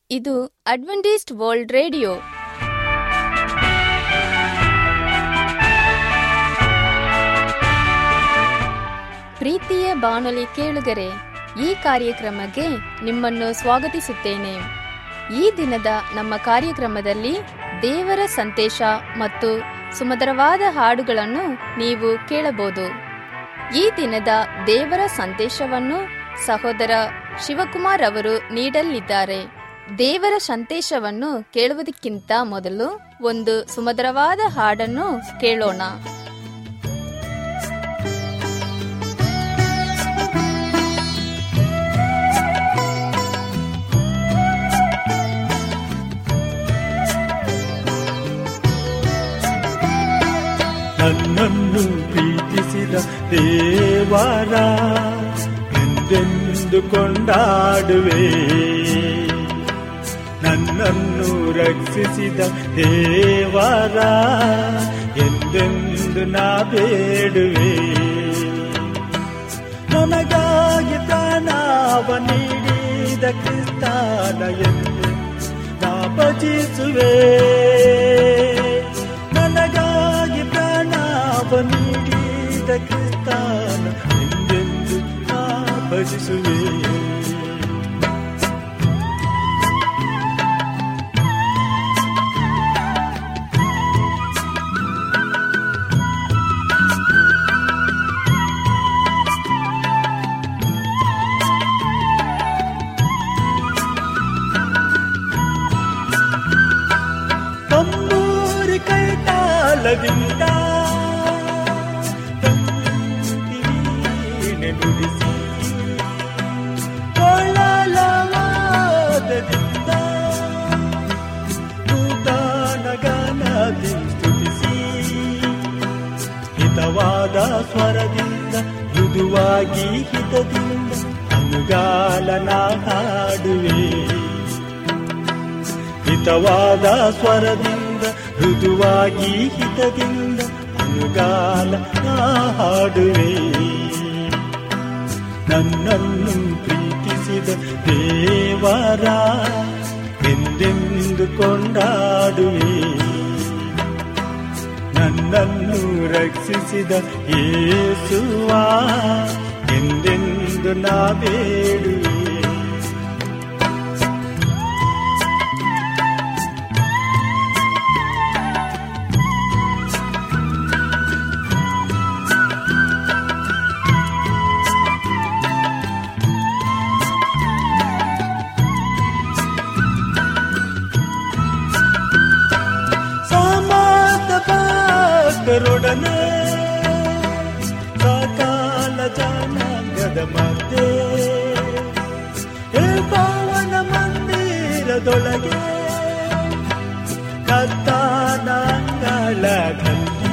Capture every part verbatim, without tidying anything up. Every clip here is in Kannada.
ಇದು ಅಡ್ವೆಂಟಿಸ್ಟ್ ವರ್ಲ್ಡ್ ರೇಡಿಯೋ. ಪ್ರೀತಿಯ ಬಾನುಲಿ ಕೇಳುಗರೆ, ಈ ಕಾರ್ಯಕ್ರಮಕ್ಕೆ ನಿಮ್ಮನ್ನು ಸ್ವಾಗತಿಸುತ್ತೇನೆ. ಈ ದಿನದ ನಮ್ಮ ಕಾರ್ಯಕ್ರಮದಲ್ಲಿ ದೇವರ ಸಂದೇಶ ಮತ್ತು ಸುಮಧುರವಾದ ಹಾಡುಗಳನ್ನು ನೀವು ಕೇಳಬಹುದು. ಈ ದಿನದ ದೇವರ ಸಂದೇಶವನ್ನು ಸಹೋದರ ಶಿವಕುಮಾರ್ ಅವರು ನೀಡಲಿದ್ದಾರೆ. ದೇವರ ಸಂದೇಶವನ್ನು ಕೇಳುವುದಕ್ಕಿಂತ ಮೊದಲು ಒಂದು ಸುಮಧುರವಾದ ಹಾಡನ್ನು ಕೇಳೋಣ. ನನ್ನನ್ನು ಪ್ರೀತಿಸಿದ ದೇವರ ಎಂದೆಂದು ಕೊಂಡಾಡುವೆ, ನನ್ನನ್ನು ರಕ್ಷಿಸಿದ ದೇವರ ಎಂದೆಂದು ನಾ ಬೇಡುವೆ. ನನಗಾಗಿ ಪ್ರಾಣವ ನೀಡಿದ ಕ್ರಿಸ್ತನ ಎಂದು ನಾ ಭಜಿಸುವೆ, ನನಗಾಗಿ ಪ್ರಾಣವ ನೀಡಿದ ಕ್ರಿಸ್ತನ ಎಂದೆಂದು ನಾ ಭಜಿಸುವೆ. ತಂಬೂರಿ ಕೈತಾಳದಿಂದ ತಂತಿವೀಣೆ ನುಡಿಸಿ, ಕೊಳಲವಾದದಿಂದ ನೂತನ ಗಾನದಿ ಸ್ತುತಿಸಿ, ಹಿತವಾದ ಸ್ವರದಿಂದ ಮೃದುವಾಗಿ ಹಿತದಿಂದ ಅನುಗಾಲನ ಹಾಡುವೆ, ಹಿತವಾದ ಸ್ವರದಿಂದ ಮೃದುವಾಗಿ ಹಿತದಿಂದ ಅನುಗಾಲ ಹಾಡುವೆ. ನನ್ನನ್ನು ಪ್ರೀತಿಸಿದ ದೇವರ ಎಂದೆಂದು ಕೊಂಡಾಡುವೆ, ನನ್ನನ್ನು ರಕ್ಷಿಸಿದ ಯೇಸುವ ಎಂದೆಂದು ನಾ ಬೇಡುವೆ. ರೊಡನೆ ಸಕಾಲ ಜನಾಂಗದ ಮಧ್ಯೆ ಪಾವನ ಮಂದಿರದೊಳಗೆ ಕರ್ತನ ಅಂಗಳದಲ್ಲಿ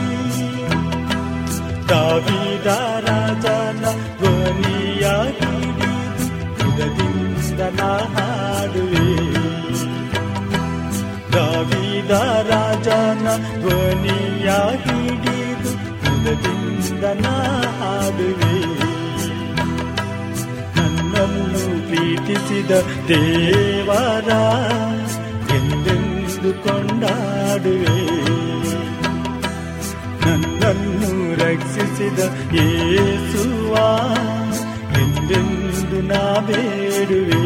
ದಾವೀದ ರಾಜನ ಧ್ವನಿಯ ಹಿಡಿದು ಹೃದಯದಿಂದ ನಾ ಹಾಡುವೆ, ದಾವೀದ ರಾಜನ ಧ್ವನಿಯ ಹಿಡಿದು ಹೃದಯದಿಂದ ನಾ ಹಾಡುವೆ. ನನ್ನನ್ನು ಪ್ರೀತಿಸಿದ ದೇವರ ಎಂದೆಂದು ಕೊಂಡಾಡುವೆ, ನನ್ನನ್ನು ರಕ್ಷಿಸಿದ ಯೇಸುವ ಎಂದೆಂದು ನಾ ಬೇಡುವೆ.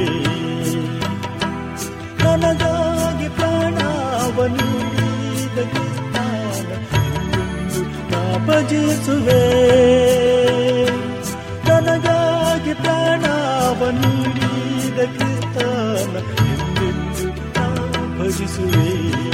ನನಗಾಗಿ ಪ್ರಾಣವ ನೀಡಿದ ಕ್ರಿಸ್ತನ ಎಂದೆಂದು ನಾ ಭಜಿಸುವೆ, ನನಗಾಗಿ ಪ್ರಾಣವ ನೀಡಿದ ಕ್ರಿಸ್ತನ ಎಂದೆಂದು ನಾ ಭಜಿಸುವೆ.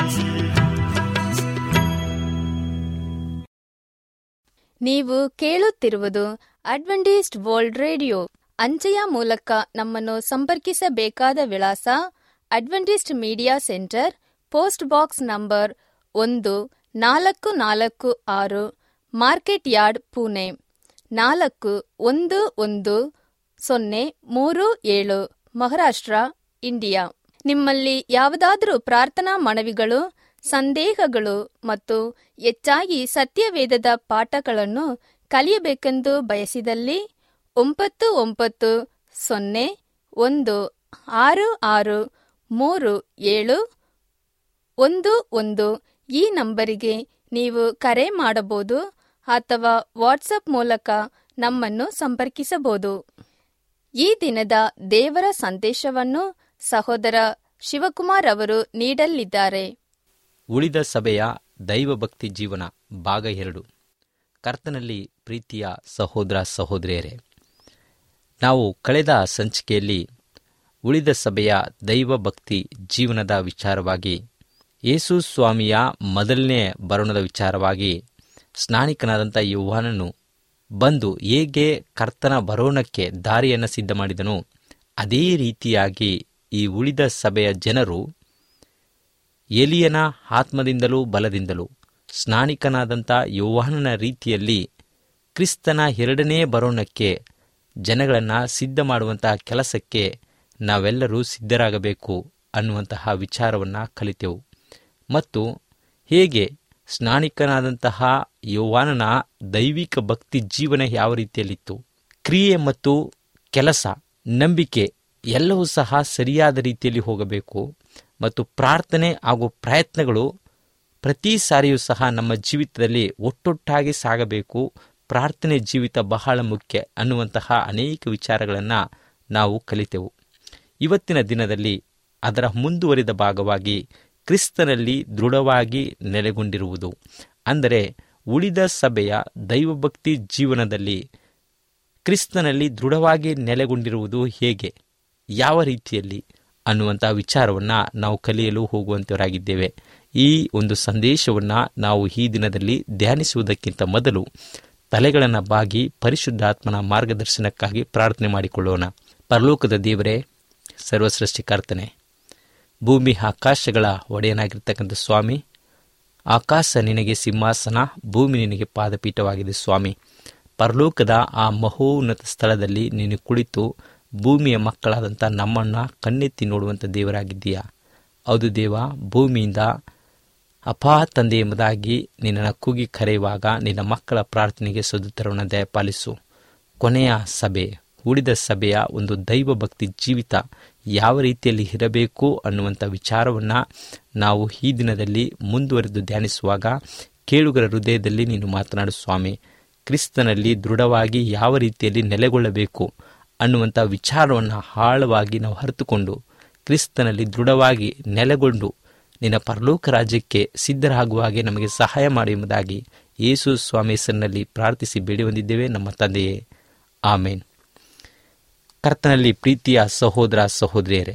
ನೀವು ಕೇಳುತ್ತಿರುವುದು ಅಡ್ವೆಂಟಿಸ್ಟ್ ವರ್ಲ್ಡ್ ರೇಡಿಯೋ. ಅಂಚೆಯ ಮೂಲಕ ನಮ್ಮನ್ನು ಸಂಪರ್ಕಿಸಬೇಕಾದ ವಿಳಾಸ: Adventist media centre, post box number ಒಂದು ನಾಲ್ಕು ನಾಲ್ಕು ಆರು, ಮಾರ್ಕೆಟ್ ಯಾರ್ಡ್, ಪುಣೆ ನಾಲ್ಕು ಒಂದು ಒಂದು ಸೊನ್ನೆ ಮೂರು ಏಳು, ಮಹಾರಾಷ್ಟ್ರ, ಇಂಡಿಯಾ. ನಿಮ್ಮಲ್ಲಿ ಯಾವುದಾದರೂ ಪ್ರಾರ್ಥನಾ ಮನವಿಗಳು, ಸಂದೇಹಗಳು ಮತ್ತು ಹೆಚ್ಚಾಗಿ ಸತ್ಯವೇದದ ಪಾಠಗಳನ್ನು ಕಲಿಯಬೇಕೆಂದು ಬಯಸಿದಲ್ಲಿ ಒಂಬತ್ತು ಒಂಬತ್ತು ಸೊನ್ನೆ ಒಂದು ಆರು ಆರು ಮೂರು ಏಳು ಒಂದು ಒಂದು ಈ ನಂಬರಿಗೆ ನೀವು ಕರೆ ಮಾಡಬಹುದು ಅಥವಾ ವಾಟ್ಸಪ್ ಮೂಲಕ ನಮ್ಮನ್ನು ಸಂಪರ್ಕಿಸಬಹುದು. ಈ ದಿನದ ದೇವರ ಸಂದೇಶವನ್ನು ಸಹೋದರ ಶಿವಕುಮಾರ್ ಅವರು ನೀಡಲಿದ್ದಾರೆ. ಉಳಿದ ಸಭೆಯ ದೈವಭಕ್ತಿ ಜೀವನ ಭಾಗ ಎರಡು. ಕರ್ತನಲ್ಲಿ ಪ್ರೀತಿಯ ಸಹೋದರ ಸಹೋದರಿಯರೇ, ನಾವು ಕಳೆದ ಸಂಚಿಕೆಯಲ್ಲಿ ಉಳಿದ ಸಭೆಯ ದೈವಭಕ್ತಿ ಜೀವನದ ವಿಚಾರವಾಗಿ, ಯೇಸು ಸ್ವಾಮಿಯ ಮೊದಲನೇ ಬರೋಣದ ವಿಚಾರವಾಗಿ, ಸ್ನಾನಿಕನಾದಂಥ ಯೋಹಾನನು ಬಂದು ಹೇಗೆ ಕರ್ತನ ಬರೋಣಕ್ಕೆ ದಾರಿಯನ್ನು ಸಿದ್ಧ ಮಾಡಿದನು, ಅದೇ ರೀತಿಯಾಗಿ ಈ ಉಳಿದ ಸಭೆಯ ಜನರು ಎಲಿಯನ ಆತ್ಮದಿಂದಲೂ ಬಲದಿಂದಲೂ ಸ್ನಾನಿಕನಾದಂಥ ಯೋಹಾನನ ರೀತಿಯಲ್ಲಿ ಕ್ರಿಸ್ತನ ಎರಡನೇ ಬರೋಣಕ್ಕೆ ಜನಗಳನ್ನು ಸಿದ್ಧ ಮಾಡುವಂತಹ ಕೆಲಸಕ್ಕೆ ನಾವೆಲ್ಲರೂ ಸಿದ್ಧರಾಗಬೇಕು ಅನ್ನುವಂತಹ ವಿಚಾರವನ್ನು ಕಲಿತೆವು. ಮತ್ತು ಹೇಗೆ ಸ್ನಾನಿಕನಾದಂತಹ ಯೋಹಾನನ ದೈವಿಕ ಭಕ್ತಿ ಜೀವನ ಯಾವ ರೀತಿಯಲ್ಲಿತ್ತು, ಕ್ರಿಯೆ ಮತ್ತು ಕೆಲಸ, ನಂಬಿಕೆ ಎಲ್ಲವೂ ಸಹ ಸರಿಯಾದ ರೀತಿಯಲ್ಲಿ ಹೋಗಬೇಕು ಮತ್ತು ಪ್ರಾರ್ಥನೆ ಹಾಗೂ ಪ್ರಯತ್ನಗಳು ಪ್ರತಿ ಸಾರಿಯೂ ಸಹ ನಮ್ಮ ಜೀವಿತದಲ್ಲಿ ಒಟ್ಟೊಟ್ಟಾಗಿ ಸಾಗಬೇಕು. ಪ್ರಾರ್ಥನೆ ಜೀವಿತ ಬಹಳ ಮುಖ್ಯ ಅನ್ನುವಂತಹ ಅನೇಕ ವಿಚಾರಗಳನ್ನು ನಾವು ಕಲಿತೆವು. ಇವತ್ತಿನ ದಿನದಲ್ಲಿ ಅದರ ಮುಂದುವರಿದ ಭಾಗವಾಗಿ ಕ್ರಿಸ್ತನಲ್ಲಿ ದೃಢವಾಗಿ ನೆಲೆಗೊಂಡಿರುವುದು, ಅಂದರೆ ಉಳಿದ ಸಭೆಯ ದೈವಭಕ್ತಿ ಜೀವನದಲ್ಲಿ ಕ್ರಿಸ್ತನಲ್ಲಿ ದೃಢವಾಗಿ ನೆಲೆಗೊಂಡಿರುವುದು ಹೇಗೆ, ಯಾವ ರೀತಿಯಲ್ಲಿ ಅನ್ನುವಂಥ ವಿಚಾರವನ್ನು ನಾವು ಕಲಿಯಲು ಹೋಗುವಂತವರಾಗಿದ್ದೇವೆ. ಈ ಒಂದು ಸಂದೇಶವನ್ನು ನಾವು ಈ ದಿನದಲ್ಲಿ ಧ್ಯಾನಿಸುವುದಕ್ಕಿಂತ ಮೊದಲು ತಲೆಗಳನ್ನು ಬಾಗಿ ಪರಿಶುದ್ಧಾತ್ಮನ ಮಾರ್ಗದರ್ಶನಕ್ಕಾಗಿ ಪ್ರಾರ್ಥನೆ ಮಾಡಿಕೊಳ್ಳೋಣ. ಪರಲೋಕದ ದೇವರೇ, ಸರ್ವಸೃಷ್ಟಿಕರ್ತನೆ, ಭೂಮಿ ಆಕಾಶಗಳ ಒಡೆಯನಾಗಿರ್ತಕ್ಕಂಥ ಸ್ವಾಮಿ, ಆಕಾಶ ನಿನಗೆ ಸಿಂಹಾಸನ, ಭೂಮಿ ನಿನಗೆ ಪಾದಪೀಠವಾಗಿದೆ ಸ್ವಾಮಿ. ಪರಲೋಕದ ಆ ಮಹೋನ್ನತ ಸ್ಥಳದಲ್ಲಿ ನೀನು ಕುಳಿತು ಭೂಮಿಯ ಮಕ್ಕಳಾದಂಥ ನಮ್ಮನ್ನು ಕಣ್ಣೆತ್ತಿ ನೋಡುವಂಥ ದೇವರಾಗಿದ್ದೀಯಾ. ಹೌದು ದೇವ, ಭೂಮಿಯಿಂದ ಅಪಾ ತಂದೆ ಎಂಬುದಾಗಿ ನಿನ್ನನ್ನು ಕೂಗಿ ಕರೆಯುವಾಗ ನಿನ್ನ ಮಕ್ಕಳ ಪ್ರಾರ್ಥನೆಗೆ ಸದುತ್ತರವನ್ನು ದಯಪಾಲಿಸು. ಕೊನೆಯ ಸಭೆ, ಉಳಿದ ಸಭೆಯ ಒಂದು ದೈವ ಭಕ್ತಿ ಜೀವಿತ ಯಾವ ರೀತಿಯಲ್ಲಿ ಇರಬೇಕು ಅನ್ನುವಂಥ ವಿಚಾರವನ್ನು ನಾವು ಈ ದಿನದಲ್ಲಿ ಮುಂದುವರೆದು ಧ್ಯಾನಿಸುವಾಗ ಕೇಳುಗರ ಹೃದಯದಲ್ಲಿ ನೀನು ಮಾತನಾಡು ಸ್ವಾಮಿ. ಕ್ರಿಸ್ತನಲ್ಲಿ ದೃಢವಾಗಿ ಯಾವ ರೀತಿಯಲ್ಲಿ ನೆಲೆಗೊಳ್ಳಬೇಕು ಅನ್ನುವಂಥ ವಿಚಾರವನ್ನು ಆಳವಾಗಿ ನಾವು ಅರಿತುಕೊಂಡು ಕ್ರಿಸ್ತನಲ್ಲಿ ದೃಢವಾಗಿ ನೆಲೆಗೊಂಡು ನಿನ್ನ ಪರಲೋಕ ರಾಜ್ಯಕ್ಕೆ ಸಿದ್ಧರಾಗುವ ಹಾಗೆ ನಮಗೆ ಸಹಾಯ ಮಾಡಿ ಎಂಬುದಾಗಿ ಯೇಸು ಸ್ವಾಮಿ ಹೆಸರಿನಲ್ಲಿ ಪ್ರಾರ್ಥಿಸಿ ಬೇಡಿ ಹೊಂದಿದ್ದೇವೆ ನಮ್ಮ ತಂದೆಯೇ, ಆಮೇನ್. ಕರ್ತನಲ್ಲಿ ಪ್ರೀತಿಯ ಸಹೋದರ ಸಹೋದರಿಯರೇ,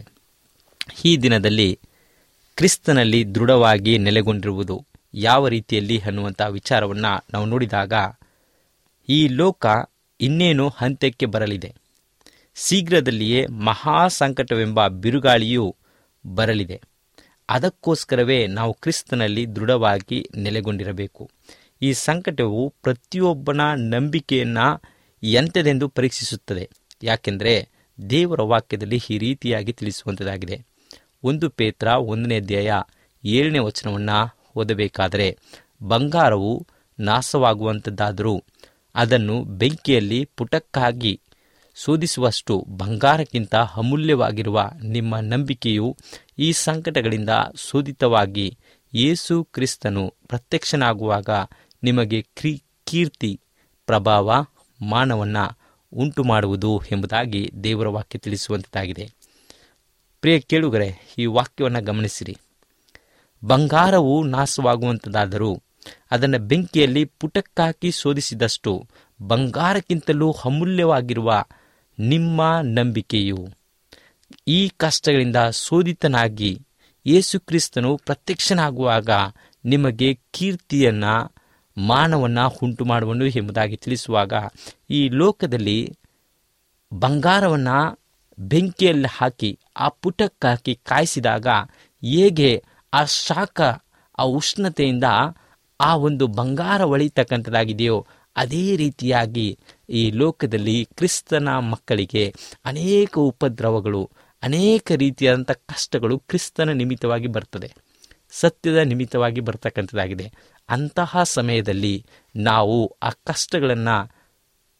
ಈ ದಿನದಲ್ಲಿ ಕ್ರಿಸ್ತನಲ್ಲಿ ದೃಢವಾಗಿ ನೆಲೆಗೊಂಡಿರುವುದು ಯಾವ ರೀತಿಯಲ್ಲಿ ಅನ್ನುವಂಥ ವಿಚಾರವನ್ನು ನಾವು ನೋಡಿದಾಗ, ಈ ಲೋಕ ಇನ್ನೇನು ಅಂತ್ಯಕ್ಕೆ ಬರಲಿದೆ. ಶೀಘ್ರದಲ್ಲಿಯೇ ಮಹಾ ಸಂಕಟವೆಂಬ ಬಿರುಗಾಳಿಯೂ ಬರಲಿದೆ. ಅದಕ್ಕೋಸ್ಕರವೇ ನಾವು ಕ್ರಿಸ್ತನಲ್ಲಿ ದೃಢವಾಗಿ ನೆಲೆಗೊಂಡಿರಬೇಕು. ಈ ಸಂಕಟವು ಪ್ರತಿಯೊಬ್ಬನ ನಂಬಿಕೆಯನ್ನು ಎಂಥದೆಂದು ಪರೀಕ್ಷಿಸುತ್ತದೆ. ಯಾಕೆಂದರೆ ದೇವರ ವಾಕ್ಯದಲ್ಲಿ ಈ ರೀತಿಯಾಗಿ ತಿಳಿಸುವಂಥದ್ದಾಗಿದೆ. ಒಂದು ಪೇತ್ರ ಒಂದನೇ ಅಧ್ಯಾಯ ಏಳನೇ ವಚನವನ್ನು ಓದಬೇಕಾದರೆ, ಬಂಗಾರವು ನಾಶವಾಗುವಂಥದ್ದಾದರೂ ಅದನ್ನು ಬೆಂಕಿಯಲ್ಲಿ ಪುಟಕ್ಕಾಗಿ ಶೋಧಿಸುವಷ್ಟು ಬಂಗಾರಕ್ಕಿಂತ ಅಮೂಲ್ಯವಾಗಿರುವ ನಿಮ್ಮ ನಂಬಿಕೆಯು ಈ ಸಂಕಟಗಳಿಂದ ಶೋಧಿತವಾಗಿ ಯೇಸು ಕ್ರಿಸ್ತನು ಪ್ರತ್ಯಕ್ಷನಾಗುವಾಗ ನಿಮಗೆ ಕ್ರೀ ಕೀರ್ತಿ ಪ್ರಭಾವ ಮಾನವನ್ನು ಉಂಟು ಮಾಡುವುದು ಎಂಬುದಾಗಿ ದೇವರ ವಾಕ್ಯ ತಿಳಿಸುವಂಥದ್ದಾಗಿದೆ. ಪ್ರಿಯ ಕೇಳುಗರೆ, ಈ ವಾಕ್ಯವನ್ನು ಗಮನಿಸಿರಿ. ಬಂಗಾರವು ನಾಶವಾಗುವಂಥದ್ದಾದರೂ ಅದನ್ನು ಬೆಂಕಿಯಲ್ಲಿ ಪುಟಕ್ಕಾಕಿ ಶೋಧಿಸಿದಷ್ಟು ಬಂಗಾರಕ್ಕಿಂತಲೂ ಅಮೂಲ್ಯವಾಗಿರುವ ನಿಮ್ಮ ನಂಬಿಕೆಯು ಈ ಕಷ್ಟಗಳಿಂದ ಶೋಧಿತನಾಗಿ ಯೇಸು ಕ್ರಿಸ್ತನು ಪ್ರತ್ಯಕ್ಷನಾಗುವಾಗ ನಿಮಗೆ ಕೀರ್ತಿಯನ್ನು ಮಾನವನ್ನು ಉಂಟು ಮಾಡುವನು ಎಂಬುದಾಗಿ ತಿಳಿಸುವಾಗ, ಈ ಲೋಕದಲ್ಲಿ ಬಂಗಾರವನ್ನು ಬೆಂಕಿಯಲ್ಲಿ ಹಾಕಿ ಆ ಪುಟಕ್ಕಾಕಿ ಕಾಯಿಸಿದಾಗ ಹೇಗೆ ಆ ಶಾಖ, ಆ ಉಷ್ಣತೆಯಿಂದ ಆ ಒಂದು ಬಂಗಾರ ಹೊಳಿತಕ್ಕಂಥದ್ದಾಗಿದೆಯೋ, ಅದೇ ರೀತಿಯಾಗಿ ಈ ಲೋಕದಲ್ಲಿ ಕ್ರಿಸ್ತನ ಮಕ್ಕಳಿಗೆ ಅನೇಕ ಉಪದ್ರವಗಳು, ಅನೇಕ ರೀತಿಯಾದಂಥ ಕಷ್ಟಗಳು ಕ್ರಿಸ್ತನ ನಿಮಿತ್ತವಾಗಿ ಬರ್ತದೆ, ಸತ್ಯದ ನಿಮಿತ್ತವಾಗಿ ಬರ್ತಕ್ಕಂಥದ್ದಾಗಿದೆ. ಅಂತಹ ಸಮಯದಲ್ಲಿ ನಾವು ಆ ಕಷ್ಟಗಳನ್ನು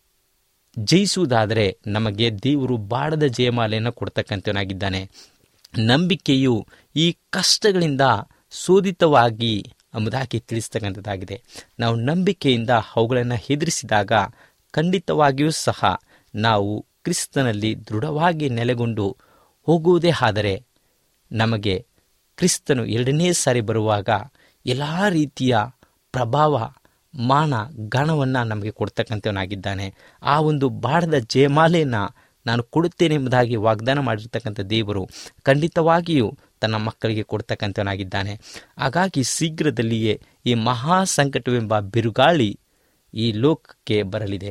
ಜಯಿಸುವುದಾದರೆ ನಮಗೆ ದೇವರು ಬಾಡದ ಜಯಮಾಲೆಯನ್ನು ಕೊಡ್ತಕ್ಕಂಥವನಾಗಿದ್ದಾನೆ. ನಂಬಿಕೆಯು ಈ ಕಷ್ಟಗಳಿಂದ ಶೋಧಿತವಾಗಿ ಎಂಬುದಾಗಿ ತಿಳಿಸ್ತಕ್ಕಂಥದ್ದಾಗಿದೆ. ನಾವು ನಂಬಿಕೆಯಿಂದ ಅವುಗಳನ್ನು ಎದುರಿಸಿದಾಗ ಖಂಡಿತವಾಗಿಯೂ ಸಹ ನಾವು ಕ್ರಿಸ್ತನಲ್ಲಿ ದೃಢವಾಗಿ ನೆಲೆಗೊಂಡು ಹೋಗುವುದೇ ಆದರೆ ನಮಗೆ ಕ್ರಿಸ್ತನು ಎರಡನೇ ಸಾರಿ ಬರುವಾಗ ಎಲ್ಲ ರೀತಿಯ ಪ್ರಭಾವ, ಮಾನ, ಗಾಣವನ್ನು ನಮಗೆ ಕೊಡ್ತಕ್ಕಂಥವನಾಗಿದ್ದಾನೆ. ಆ ಒಂದು ಬಾಡದ ಜಯಮಾಲೆಯನ್ನು ನಾನು ಕೊಡುತ್ತೇನೆ ಎಂಬುದಾಗಿ ವಾಗ್ದಾನ ಮಾಡಿರ್ತಕ್ಕಂಥ ದೇವರು ಖಂಡಿತವಾಗಿಯೂ ತನ್ನ ಮಕ್ಕಳಿಗೆ ಕೊಡ್ತಕ್ಕಂಥವನಾಗಿದ್ದಾನೆ. ಹಾಗಾಗಿ ಶೀಘ್ರದಲ್ಲಿಯೇ ಈ ಮಹಾ ಸಂಕಟವೆಂಬ ಬಿರುಗಾಳಿ ಈ ಲೋಕಕ್ಕೆ ಬರಲಿದೆ.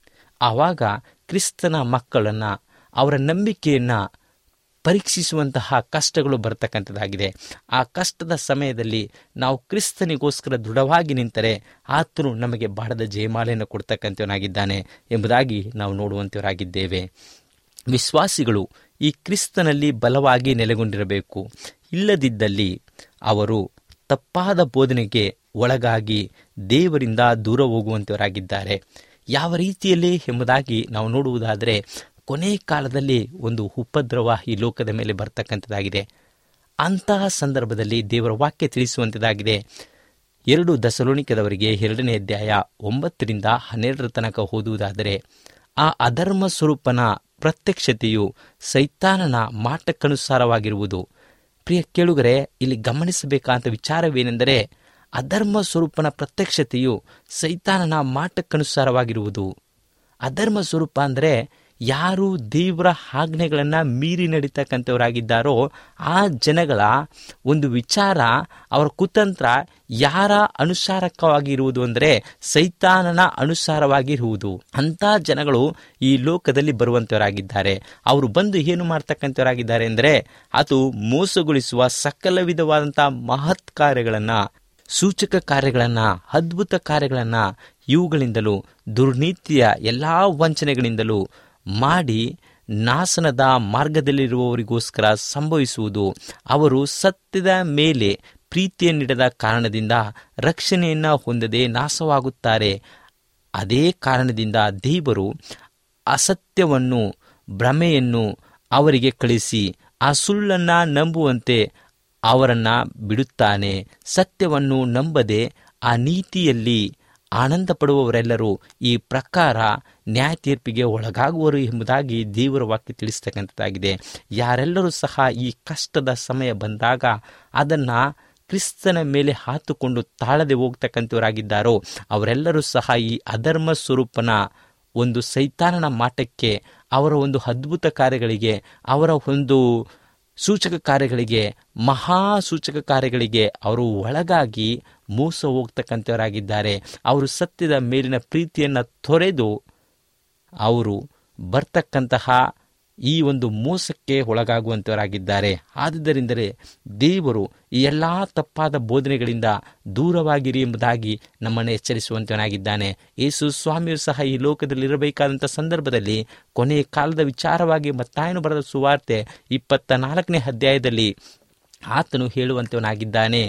ಆವಾಗ ಕ್ರಿಸ್ತನ ಮಕ್ಕಳನ್ನು, ಅವರ ನಂಬಿಕೆಯನ್ನು ಪರೀಕ್ಷಿಸುವಂತಹ ಕಷ್ಟಗಳು ಬರ್ತಕ್ಕಂಥದ್ದಾಗಿದೆ. ಆ ಕಷ್ಟದ ಸಮಯದಲ್ಲಿ ನಾವು ಕ್ರಿಸ್ತನಿಗೋಸ್ಕರ ದೃಢವಾಗಿ ನಿಂತರೆ ಆತನು ನಮಗೆ ಬಾಡದ ಜಯಮಾಲೆಯನ್ನು ಕೊಡ್ತಕ್ಕಂಥವನಾಗಿದ್ದಾನೆ ಎಂಬುದಾಗಿ ನಾವು ನೋಡುವಂಥವರಾಗಿದ್ದೇವೆ. ವಿಶ್ವಾಸಿಗಳು ಈ ಕ್ರಿಸ್ತನಲ್ಲಿ ಬಲವಾಗಿ ನೆಲೆಗೊಂಡಿರಬೇಕು. ಇಲ್ಲದಿದ್ದಲ್ಲಿ ಅವರು ತಪ್ಪಾದ ಬೋಧನೆಗೆ ಒಳಗಾಗಿ ದೇವರಿಂದ ದೂರ ಹೋಗುವಂಥವರಾಗಿದ್ದಾರೆ. ಯಾವ ರೀತಿಯಲ್ಲಿ ಎಂಬುದಾಗಿ ನಾವು ನೋಡುವುದಾದರೆ, ಕೊನೆ ಕಾಲದಲ್ಲಿ ಒಂದು ಉಪದ್ರವ ಈ ಲೋಕದ ಮೇಲೆ ಬರ್ತಕ್ಕಂಥದ್ದಾಗಿದೆ. ಅಂತಹ ಸಂದರ್ಭದಲ್ಲಿ ದೇವರ ವಾಕ್ಯ ತಿಳಿಸುವಂಥದ್ದಾಗಿದೆ. ಎರಡು ದಸಲೋನಿಕದವರಿಗೆ ಎರಡನೇ ಅಧ್ಯಾಯ ಒಂಬತ್ತರಿಂದ ಹನ್ನೆರಡರ ತನಕ ಓದುವುದಾದರೆ, ಆ ಅಧರ್ಮ ಸ್ವರೂಪನ ಪ್ರತ್ಯಕ್ಷತೆಯು ಸೈತಾನನ ಮಾಟಕ್ಕನುಸಾರವಾಗಿರುವುದು. ಪ್ರಿಯ ಕೇಳುಗರೆ, ಇಲ್ಲಿ ಗಮನಿಸಬೇಕಾದ ವಿಚಾರವೇನೆಂದರೆ, ಅಧರ್ಮ ಸ್ವರೂಪನ ಪ್ರತ್ಯಕ್ಷತೆಯು ಸೈತಾನನ ಮಾಟಕ್ಕನುಸಾರವಾಗಿರುವುದು. ಅಧರ್ಮ ಸ್ವರೂಪ ಅಂದರೆ ಯಾರು ದೇವರ ಆಜ್ಞೆಗಳನ್ನು ಮೀರಿ ನಡೀತಕ್ಕಂಥವರಾಗಿದ್ದಾರೋ ಆ ಜನಗಳ ಒಂದು ವಿಚಾರ, ಅವರ ಕುತಂತ್ರ ಯಾರ ಅನುಸಾರಕವಾಗಿರುವುದು ಅಂದರೆ ಸೈತಾನನ ಅನುಸಾರವಾಗಿರುವುದು. ಅಂಥ ಜನಗಳು ಈ ಲೋಕದಲ್ಲಿ ಬರುವಂಥವರಾಗಿದ್ದಾರೆ. ಅವರು ಬಂದು ಏನು ಮಾಡ್ತಕ್ಕಂಥವರಾಗಿದ್ದಾರೆ ಅಂದರೆ, ಅದು ಮೋಸಗೊಳಿಸುವ ಸಕಲ ವಿಧವಾದಂಥ ಮಹತ್ ಕಾರ್ಯಗಳನ್ನು, ಸೂಚಕ ಕಾರ್ಯಗಳನ್ನು, ಅದ್ಭುತ ಕಾರ್ಯಗಳನ್ನು ಇವುಗಳಿಂದಲೂ ದುರ್ನೀತಿಯ ಎಲ್ಲ ವಂಚನೆಗಳಿಂದಲೂ ಮಾಡಿ ನಾಶನದ ಮಾರ್ಗದಲ್ಲಿರುವವರಿಗೋಸ್ಕರ ಸಂಭವಿಸುವುದು. ಅವರು ಸತ್ಯದ ಮೇಲೆ ಪ್ರೀತಿಯನ್ನಿಡದ ಕಾರಣದಿಂದ ರಕ್ಷಣೆಯನ್ನು ಹೊಂದದೆ ನಾಶವಾಗುತ್ತಾರೆ. ಅದೇ ಕಾರಣದಿಂದ ದೇವರು ಅಸತ್ಯವನ್ನು, ಭ್ರಮೆಯನ್ನು ಅವರಿಗೆ ಕಳಿಸಿ ಆ ಸುಳ್ಳನ್ನು ನಂಬುವಂತೆ ಅವರನ್ನು ಬಿಡುತ್ತಾನೆ. ಸತ್ಯವನ್ನು ನಂಬದೆ ಆ ನೀತಿಯಲ್ಲಿ ಆನಂದ ಪಡುವವರೆಲ್ಲರೂ ಈ ಪ್ರಕಾರ ನ್ಯಾಯ ತೀರ್ಪಿಗೆ ಒಳಗಾಗುವರು ಎಂಬುದಾಗಿ ದೇವರ ವಾಕ್ಯ ತಿಳಿಸ್ತಕ್ಕಂಥದ್ದಾಗಿದೆ. ಯಾರೆಲ್ಲರೂ ಸಹ ಈ ಕಷ್ಟದ ಸಮಯ ಬಂದಾಗ ಅದನ್ನು ಕ್ರಿಸ್ತನ ಮೇಲೆ ಹಾತುಕೊಂಡು ತಾಳದೆ ಹೋಗ್ತಕ್ಕಂಥವರಾಗಿದ್ದಾರೋ ಅವರೆಲ್ಲರೂ ಸಹ ಈ ಅಧರ್ಮ ಸ್ವರೂಪನ ಒಂದು ಸೈತಾನನ ಮಾಟಕ್ಕೆ, ಅವರ ಒಂದು ಅದ್ಭುತ ಕಾರ್ಯಗಳಿಗೆ, ಅವರ ಒಂದು ಸೂಚಕ ಕಾರ್ಯಗಳಿಗೆ, ಮಹಾ ಸೂಚಕ ಕಾರ್ಯಗಳಿಗೆ ಅವರು ಒಳಗಾಗಿ ಮೋಸ ಹೋಗ್ತಕ್ಕಂಥವರಾಗಿದ್ದಾರೆ. ಅವರು ಸತ್ಯದ ಮೇಲಿನ ಪ್ರೀತಿಯನ್ನು ತೊರೆದು ಅವರು ಬರ್ತಕ್ಕಂತಹ ಈ ಒಂದು ಮೋಸಕ್ಕೆ ಒಳಗಾಗುವಂಥವರಾಗಿದ್ದಾರೆ. ಆದುದರಿಂದಲೇ ದೇವರು ಈ ಎಲ್ಲ ತಪ್ಪಾದ ಬೋಧನೆಗಳಿಂದ ದೂರವಾಗಿರಿ ಎಂಬುದಾಗಿ ನಮ್ಮನ್ನು ಎಚ್ಚರಿಸುವಂತವನಾಗಿದ್ದಾನೆ. ಯೇಸು ಸ್ವಾಮಿಯು ಸಹ ಈ ಲೋಕದಲ್ಲಿರಬೇಕಾದಂಥ ಸಂದರ್ಭದಲ್ಲಿ ಕೊನೆಯ ಕಾಲದ ವಿಚಾರವಾಗಿ ಮತ್ತಾಯನು ಬರೆದ ಸುವಾರ್ತೆ ಇಪ್ಪತ್ತ ನಾಲ್ಕನೇ ಅಧ್ಯಾಯದಲ್ಲಿ ಆತನು ಹೇಳುವಂತವನಾಗಿದ್ದಾನೆ.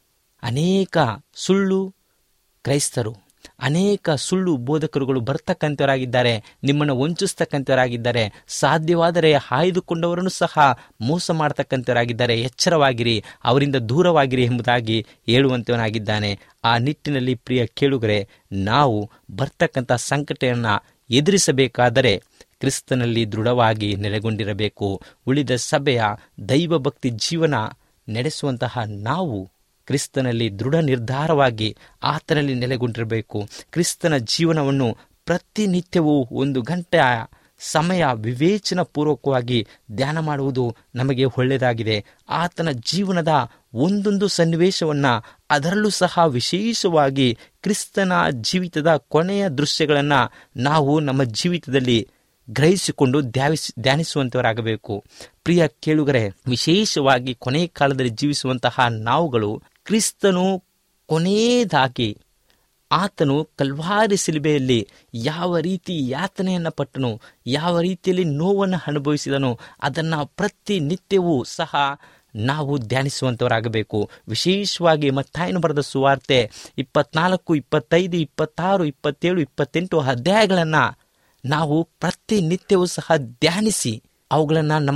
ಅನೇಕ ಸುಳ್ಳು ಕ್ರೈಸ್ತರು, ಅನೇಕ ಸುಳ್ಳು ಬೋಧಕರುಗಳು ಬರ್ತಕ್ಕಂಥವರಾಗಿದ್ದಾರೆ, ನಿಮ್ಮನ್ನು ವಂಚಿಸ್ತಕ್ಕಂಥವರಾಗಿದ್ದಾರೆ, ಸಾಧ್ಯವಾದರೆ ಆಯ್ದುಕೊಂಡವರನ್ನು ಸಹ ಮೋಸ ಮಾಡ್ತಕ್ಕಂಥವರಾಗಿದ್ದಾರೆ. ಎಚ್ಚರವಾಗಿರಿ, ಅವರಿಂದ ದೂರವಾಗಿರಿ ಎಂಬುದಾಗಿ ಹೇಳುವಂತವನಾಗಿದ್ದಾನೆ. ಆ ನಿಟ್ಟಿನಲ್ಲಿ ಪ್ರಿಯ ಕೇಳುಗರೆ, ನಾವು ಬರ್ತಕ್ಕಂಥ ಸಂಕಟವನ್ನು ಎದುರಿಸಬೇಕಾದರೆ ಕ್ರಿಸ್ತನಲ್ಲಿ ದೃಢವಾಗಿ ನೆಲೆಗೊಂಡಿರಬೇಕು. ಉಳಿದ ಸಭೆಯ ದೈವಭಕ್ತಿ ಜೀವನ ನಡೆಸುವಂತಹ ನಾವು ಕ್ರಿಸ್ತನಲ್ಲಿ ದೃಢ ನಿರ್ಧಾರವಾಗಿ ಆತನಲ್ಲಿ ನೆಲೆಗೊಂಡಿರಬೇಕು. ಕ್ರಿಸ್ತನ ಜೀವನವನ್ನು ಪ್ರತಿನಿತ್ಯವೂ ಒಂದು ಗಂಟೆ ಸಮಯ ವಿವೇಚನ ಪೂರ್ವಕವಾಗಿ ಧ್ಯಾನ ಮಾಡುವುದು ನಮಗೆ ಒಳ್ಳೆಯದಾಗಿದೆ. ಆತನ ಜೀವನದ ಒಂದೊಂದು ಸನ್ನಿವೇಶವನ್ನು, ಅದರಲ್ಲೂ ಸಹ ವಿಶೇಷವಾಗಿ ಕ್ರಿಸ್ತನ ಜೀವಿತದ ಕೊನೆಯ ದೃಶ್ಯಗಳನ್ನು ನಾವು ನಮ್ಮ ಜೀವಿತದಲ್ಲಿ ಗ್ರಹಿಸಿಕೊಂಡು ಧ್ಯಾನಿಸ್ ಧ್ಯಾನಿಸುವಂತವರಾಗಬೇಕು. ಪ್ರಿಯ ಕೇಳುಗರೆ, ವಿಶೇಷವಾಗಿ ಕೊನೆಯ ಕಾಲದಲ್ಲಿ ಜೀವಿಸುವಂತಹ ನಾವುಗಳು ಕ್ರಿಸ್ತನು ಕೊನೆಯದಾಗಿ ಆತನು ಕಲ್ವಾರಿ ಶಿಲುಬೆಯಲ್ಲಿ ಯಾವ ರೀತಿ ಯಾತನೆಯನ್ನು ಪಟ್ಟನು, ಯಾವ ರೀತಿಯಲ್ಲಿ ನೋವನ್ನು ಅನುಭವಿಸಿದನು, ಅದನ್ನು ಪ್ರತಿನಿತ್ಯವೂ ಸಹ ನಾವು ಧ್ಯಾನಿಸುವಂಥವರಾಗಬೇಕು. ವಿಶೇಷವಾಗಿ ಮತ್ತಾಯನು ಬರೆದ ಸುವಾರ್ತೆ ಇಪ್ಪತ್ನಾಲ್ಕು, ಇಪ್ಪತ್ತೈದು, ಇಪ್ಪತ್ತಾರು, ಇಪ್ಪತ್ತೇಳು, ಇಪ್ಪತ್ತೆಂಟು ಅಧ್ಯಾಯಗಳನ್ನು ನಾವು ಪ್ರತಿನಿತ್ಯವೂ ಸಹ ಧ್ಯಾನಿಸಿ ಅವುಗಳನ್ನು ನಮ್ಮ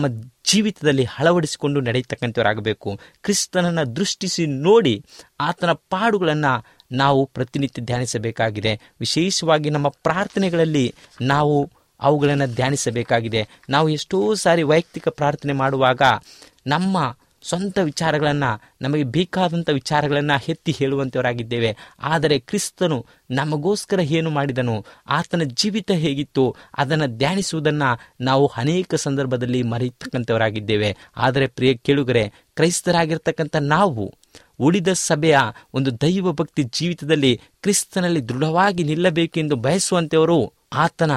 ಜೀವಿತದಲ್ಲಿ ಅಳವಡಿಸಿಕೊಂಡು ನಡೆಯತಕ್ಕಂಥವರಾಗಬೇಕು. ಕ್ರಿಸ್ತನನ್ನು ದೃಷ್ಟಿಸಿ ನೋಡಿ ಆತನ ಪಾಡುಗಳನ್ನು ನಾವು ಪ್ರತಿನಿತ್ಯ ಧ್ಯಾನಿಸಬೇಕಾಗಿದೆ. ವಿಶೇಷವಾಗಿ ನಮ್ಮ ಪ್ರಾರ್ಥನೆಗಳಲ್ಲಿ ನಾವು ಅವುಗಳನ್ನು ಧ್ಯಾನಿಸಬೇಕಾಗಿದೆ. ನಾವು ಎಷ್ಟೋ ಸಾರಿ ವೈಯಕ್ತಿಕ ಪ್ರಾರ್ಥನೆ ಮಾಡುವಾಗ ನಮ್ಮ ಸ್ವಂತ ವಿಚಾರಗಳನ್ನು, ನಮಗೆ ಬೇಕಾದಂಥ ವಿಚಾರಗಳನ್ನು ಎತ್ತಿ ಹೇಳುವಂಥವರಾಗಿದ್ದೇವೆ. ಆದರೆ ಕ್ರಿಸ್ತನು ನಮಗೋಸ್ಕರ ಏನು ಮಾಡಿದನು, ಆತನ ಜೀವಿತ ಹೇಗಿತ್ತು, ಅದನ್ನು ಧ್ಯಾನಿಸುವುದನ್ನು ನಾವು ಅನೇಕ ಸಂದರ್ಭದಲ್ಲಿ ಮರೆಯತಕ್ಕಂಥವರಾಗಿದ್ದೇವೆ. ಆದರೆ ಪ್ರಿಯ ಕೇಳುಗರೆ, ಕ್ರೈಸ್ತರಾಗಿರ್ತಕ್ಕಂಥ ನಾವು ಉಳಿದ ಸಭೆಯ ಒಂದು ದೈವ ಭಕ್ತಿ ಜೀವಿತದಲ್ಲಿ ಕ್ರಿಸ್ತನಲ್ಲಿ ದೃಢವಾಗಿ ನಿಲ್ಲಬೇಕೆಂದು ಬಯಸುವಂತೆಯವರು ಆತನ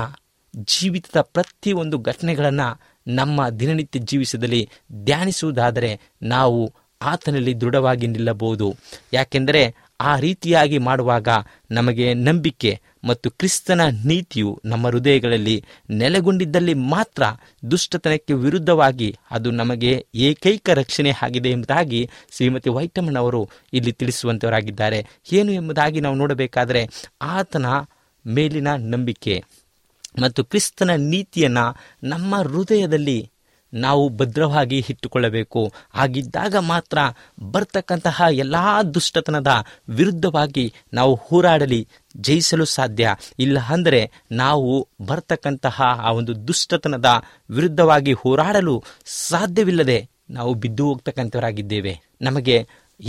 ಜೀವಿತದ ಪ್ರತಿಯೊಂದು ಘಟನೆಗಳನ್ನು ನಮ್ಮ ದಿನನಿತ್ಯ ಜೀವಿತದಲ್ಲಿ ಧ್ಯಾನಿಸುವುದಾದರೆ ನಾವು ಆತನಲ್ಲಿ ದೃಢವಾಗಿ ನಿಲ್ಲಬಹುದು. ಯಾಕೆಂದರೆ ಆ ರೀತಿಯಾಗಿ ಮಾಡುವಾಗ ನಮಗೆ ನಂಬಿಕೆ ಮತ್ತು ಕ್ರಿಸ್ತನ ನೀತಿಯು ನಮ್ಮ ಹೃದಯಗಳಲ್ಲಿ ನೆಲೆಗೊಂಡಿದ್ದಲ್ಲಿ ಮಾತ್ರ ದುಷ್ಟತನಕ್ಕೆ ವಿರುದ್ಧವಾಗಿ ಅದು ನಮಗೆ ಏಕೈಕ ರಕ್ಷಣೆ ಆಗಿದೆ ಎಂಬುದಾಗಿ ಶ್ರೀಮತಿ ವೈಟಮನ್ ಅವರು ಇಲ್ಲಿ ತಿಳಿಸುವಂತವರಾಗಿದ್ದಾರೆ. ಏನು ಎಂಬುದಾಗಿ ನಾವು ನೋಡಬೇಕಾದರೆ ಆತನ ಮೇಲಿನ ನಂಬಿಕೆ ಮತ್ತು ಕ್ರಿಸ್ತನ ನೀತಿಯನ್ನು ನಮ್ಮ ಹೃದಯದಲ್ಲಿ ನಾವು ಭದ್ರವಾಗಿ ಇಟ್ಟುಕೊಳ್ಳಬೇಕು. ಹಾಗಿದ್ದಾಗ ಮಾತ್ರ ಬರ್ತಕ್ಕಂತಹ ಎಲ್ಲ ದುಷ್ಟತನದ ವಿರುದ್ಧವಾಗಿ ನಾವು ಹೋರಾಡಲಿ ಜಯಿಸಲು ಸಾಧ್ಯ. ಇಲ್ಲ ಅಂದರೆ ನಾವು ಬರ್ತಕ್ಕಂತಹ ಆ ಒಂದು ದುಷ್ಟತನದ ವಿರುದ್ಧವಾಗಿ ಹೋರಾಡಲು ಸಾಧ್ಯವಿಲ್ಲದೆ ನಾವು ಬಿದ್ದು ಹೋಗ್ತಕ್ಕಂಥವರಾಗಿದ್ದೇವೆ. ನಮಗೆ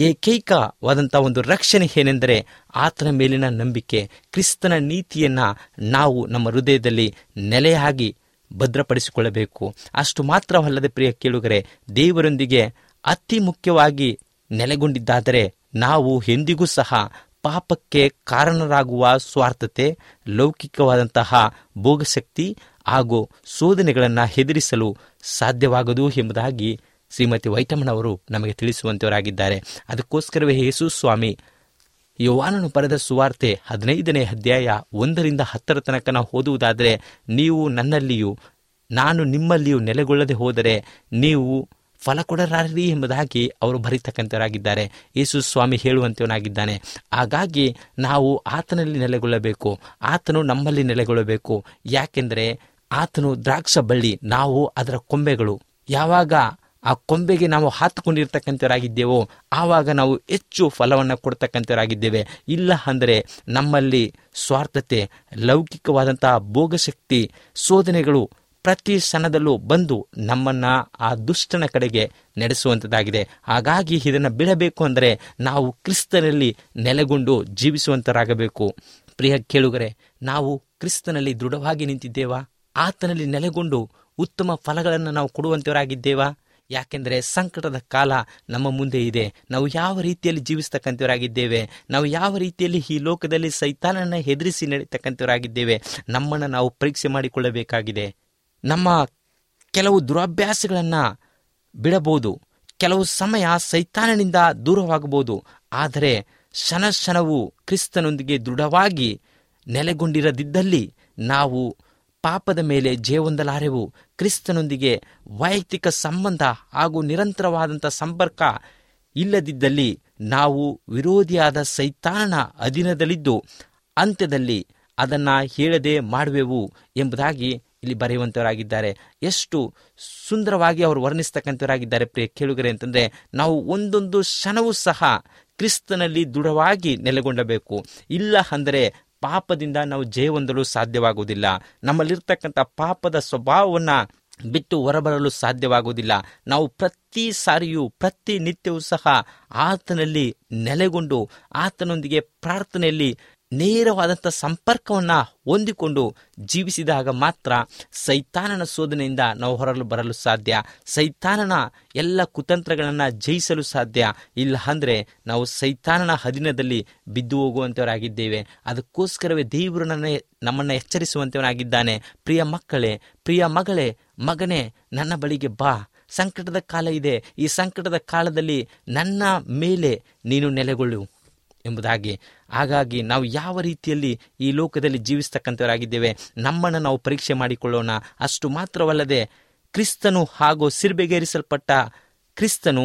ಏಕೈಕವಾದಂಥ ಒಂದು ರಕ್ಷಣೆ ಏನೆಂದರೆ ಆತನ ಮೇಲಿನ ನಂಬಿಕೆ, ಕ್ರಿಸ್ತನ ನೀತಿಯನ್ನು ನಾವು ನಮ್ಮ ಹೃದಯದಲ್ಲಿ ನೆಲೆಯಾಗಿ ಭದ್ರಪಡಿಸಿಕೊಳ್ಳಬೇಕು. ಅಷ್ಟು ಮಾತ್ರವಲ್ಲದೆ ಪ್ರಿಯ ಕೇಳುಗರೆ, ದೇವರೊಂದಿಗೆ ಅತಿ ಮುಖ್ಯವಾಗಿ ನೆಲೆಗೊಂಡಿದ್ದಾದರೆ ನಾವು ಎಂದಿಗೂ ಸಹ ಪಾಪಕ್ಕೆ ಕಾರಣರಾಗುವ ಸ್ವಾರ್ಥತೆ, ಲೌಕಿಕವಾದಂತಹ ಭೋಗಶಕ್ತಿ ಹಾಗೂ ಶೋಧನೆಗಳನ್ನು ಎದುರಿಸಲು ಸಾಧ್ಯವಾಗದು ಎಂಬುದಾಗಿ ಶ್ರೀಮತಿ ವೈಟಮನ್ ಅವರು ನಮಗೆ ತಿಳಿಸುವಂತವರಾಗಿದ್ದಾರೆ. ಅದಕ್ಕೋಸ್ಕರವೇ ಯೇಸು ಸ್ವಾಮಿ ಯೋಹಾನನು ಬರೆದ ಸುವಾರ್ತೆ ಹದಿನೈದನೇ ಅಧ್ಯಾಯ ಒಂದರಿಂದ ಹತ್ತರ ತನಕ ನಾವು ಓದುವುದಾದರೆ, ನೀವು ನನ್ನಲ್ಲಿಯೂ ನಾನು ನಿಮ್ಮಲ್ಲಿಯೂ ನೆಲೆಗೊಳ್ಳದೆ ಹೋದರೆ ನೀವು ಫಲ ಕೊಡಲಾರಿರಿ ಎಂಬುದಾಗಿ ಅವರು ಬರೀತಕ್ಕಂಥವರಾಗಿದ್ದಾರೆ. ಯೇಸು ಸ್ವಾಮಿ ಹೇಳುವಂತವನಾಗಿದ್ದಾನೆ. ಹಾಗಾಗಿ ನಾವು ಆತನಲ್ಲಿ ನೆಲೆಗೊಳ್ಳಬೇಕು, ಆತನು ನಮ್ಮಲ್ಲಿ ನೆಲೆಗೊಳ್ಳಬೇಕು. ಯಾಕೆಂದರೆ ಆತನು ದ್ರಾಕ್ಷ ಬಳ್ಳಿ, ನಾವು ಅದರ ಕೊಂಬೆಗಳು. ಯಾವಾಗ ಆ ಕೊಂಬೆಗೆ ನಾವು ಹಾತುಕೊಂಡಿರ್ತಕ್ಕಂಥವರಾಗಿದ್ದೇವೋ ಆವಾಗ ನಾವು ಹೆಚ್ಚು ಫಲವನ್ನು ಕೊಡ್ತಕ್ಕಂಥವರಾಗಿದ್ದೇವೆ. ಇಲ್ಲ ಅಂದರೆ ನಮ್ಮಲ್ಲಿ ಸ್ವಾರ್ಥತೆ, ಲೌಕಿಕವಾದಂತಹ ಭೋಗಶಕ್ತಿ, ಶೋಧನೆಗಳು ಪ್ರತಿ ಕ್ಷಣದಲ್ಲೂ ಬಂದು ನಮ್ಮನ್ನು ಆ ದುಷ್ಟನ ಕಡೆಗೆ ನಡೆಸುವಂಥದ್ದಾಗಿದೆ. ಹಾಗಾಗಿ ಇದನ್ನು ಬಿಡಬೇಕು ಅಂದರೆ ನಾವು ಕ್ರಿಸ್ತನಲ್ಲಿ ನೆಲೆಗೊಂಡು ಜೀವಿಸುವಂತರಾಗಬೇಕು. ಪ್ರಿಯ ಕೇಳುಗರೆ, ನಾವು ಕ್ರಿಸ್ತನಲ್ಲಿ ದೃಢವಾಗಿ ನಿಂತಿದ್ದೇವಾ? ಆತನಲ್ಲಿ ನೆಲೆಗೊಂಡು ಉತ್ತಮ ಫಲಗಳನ್ನು ನಾವು ಕೊಡುವಂತವರಾಗಿದ್ದೇವಾ? ಯಾಕೆಂದರೆ ಸಂಕಟದ ಕಾಲ ನಮ್ಮ ಮುಂದೆ ಇದೆ. ನಾವು ಯಾವ ರೀತಿಯಲ್ಲಿ ಜೀವಿಸ್ತಕ್ಕಂಥವರಾಗಿದ್ದೇವೆ, ನಾವು ಯಾವ ರೀತಿಯಲ್ಲಿ ಈ ಲೋಕದಲ್ಲಿ ಸೈತಾನನ್ನು ಎದುರಿಸಿ ನಡೀತಕ್ಕಂಥವರಾಗಿದ್ದೇವೆ, ನಮ್ಮನ್ನು ನಾವು ಪರೀಕ್ಷೆ ಮಾಡಿಕೊಳ್ಳಬೇಕಾಗಿದೆ. ನಮ್ಮ ಕೆಲವು ದುರಭ್ಯಾಸಗಳನ್ನು ಬಿಡಬಹುದು, ಕೆಲವು ಸಮಯ ಸೈತಾನನಿಂದ ದೂರವಾಗಬಹುದು. ಆದರೆ ಕ್ಷಣ ಕ್ಷಣವೂ ಕ್ರಿಸ್ತನೊಂದಿಗೆ ದೃಢವಾಗಿ ನೆಲೆಗೊಂಡಿರದಿದ್ದಲ್ಲಿ ನಾವು ಪಾಪದ ಮೇಲೆ ಜಯವೊಂದಲಾರೆವು. ಕ್ರಿಸ್ತನೊಂದಿಗೆ ವೈಯಕ್ತಿಕ ಸಂಬಂಧ ಹಾಗೂ ನಿರಂತರವಾದಂಥ ಸಂಪರ್ಕ ಇಲ್ಲದಿದ್ದಲ್ಲಿ ನಾವು ವಿರೋಧಿಯಾದ ಸೈತಾನನ ಅಧೀನದಲ್ಲಿದ್ದು ಅಂತ್ಯದಲ್ಲಿ ಅದನ್ನು ಹೇಳದೆ ಮಾಡುವೆವು ಎಂಬುದಾಗಿ ಇಲ್ಲಿ ಬರೆಯುವಂಥವರಾಗಿದ್ದಾರೆ. ಎಷ್ಟು ಸುಂದರವಾಗಿ ಅವರು ವರ್ಣಿಸ್ತಕ್ಕಂಥವರಾಗಿದ್ದಾರೆ ಪ್ರಿಯ ಕೇಳುಗರೆ ಅಂತಂದರೆ, ನಾವು ಒಂದೊಂದು ಕ್ಷಣವೂ ಸಹ ಕ್ರಿಸ್ತನಲ್ಲಿ ದೃಢವಾಗಿ ನೆಲೆಗೊಂಡಬೇಕು. ಇಲ್ಲ ಅಂದರೆ ಪಾಪದಿಂದ ನಾವು ಜಯ ಹೊಂದಲು ಸಾಧ್ಯವಾಗುವುದಿಲ್ಲ. ನಮ್ಮಲ್ಲಿರ್ತಕ್ಕಂಥ ಪಾಪದ ಸ್ವಭಾವವನ್ನು ಬಿಟ್ಟು ಹೊರಬರಲು ಸಾಧ್ಯವಾಗುವುದಿಲ್ಲ. ನಾವು ಪ್ರತಿ ಸಾರಿಯೂ ಪ್ರತಿ ನಿತ್ಯವೂ ಸಹ ಆತನಲ್ಲಿ ನೆಲೆಗೊಂಡು ಆತನೊಂದಿಗೆ ಪ್ರಾರ್ಥನೆಯಲ್ಲಿ ನೇರವಾದಂಥ ಸಂಪರ್ಕವನ್ನು ಹೊಂದಿಕೊಂಡು ಜೀವಿಸಿದಾಗ ಮಾತ್ರ ಸೈತಾನನ ಶೋಧನೆಯಿಂದ ನಾವು ಹೊರಲು ಬರಲು ಸಾಧ್ಯ. ಸೈತಾನನ ಎಲ್ಲ ಕುತಂತ್ರಗಳನ್ನು ಜಯಿಸಲು ಸಾಧ್ಯ. ಇಲ್ಲ ಅಂದರೆ ನಾವು ಸೈತಾನನ ಅಧೀನದಲ್ಲಿ ಬಿದ್ದು ಹೋಗುವಂಥವರಾಗಿದ್ದೇವೆ. ಅದಕ್ಕೋಸ್ಕರವೇ ದೇವರು ನನ್ನ ನಮ್ಮನ್ನು ಎಚ್ಚರಿಸುವಂಥವನಾಗಿದ್ದಾನೆ. ಪ್ರಿಯ ಮಕ್ಕಳೇ, ಪ್ರಿಯ ಮಗಳೇ, ಮಗನೇ, ನನ್ನ ಬಳಿಗೆ ಬಾ. ಸಂಕಟದ ಕಾಲ ಇದೆ. ಈ ಸಂಕಟದ ಕಾಲದಲ್ಲಿ ನನ್ನ ಮೇಲೆ ನೀನು ನೆಲೆಗೊಳ್ಳು ಎಂಬುದಾಗಿ. ಹಾಗಾಗಿ ನಾವು ಯಾವ ರೀತಿಯಲ್ಲಿ ಈ ಲೋಕದಲ್ಲಿ ಜೀವಿಸ್ತಕ್ಕಂಥವರಾಗಿದ್ದೇವೆ, ನಮ್ಮನ್ನು ನಾವು ಪರೀಕ್ಷೆ ಮಾಡಿಕೊಳ್ಳೋಣ. ಅಷ್ಟು ಮಾತ್ರವಲ್ಲದೆ ಕ್ರಿಸ್ತನು ಹಾಗೂ ಸಿರ್ಬೆಗೇರಿಸಲ್ಪಟ್ಟ ಕ್ರಿಸ್ತನು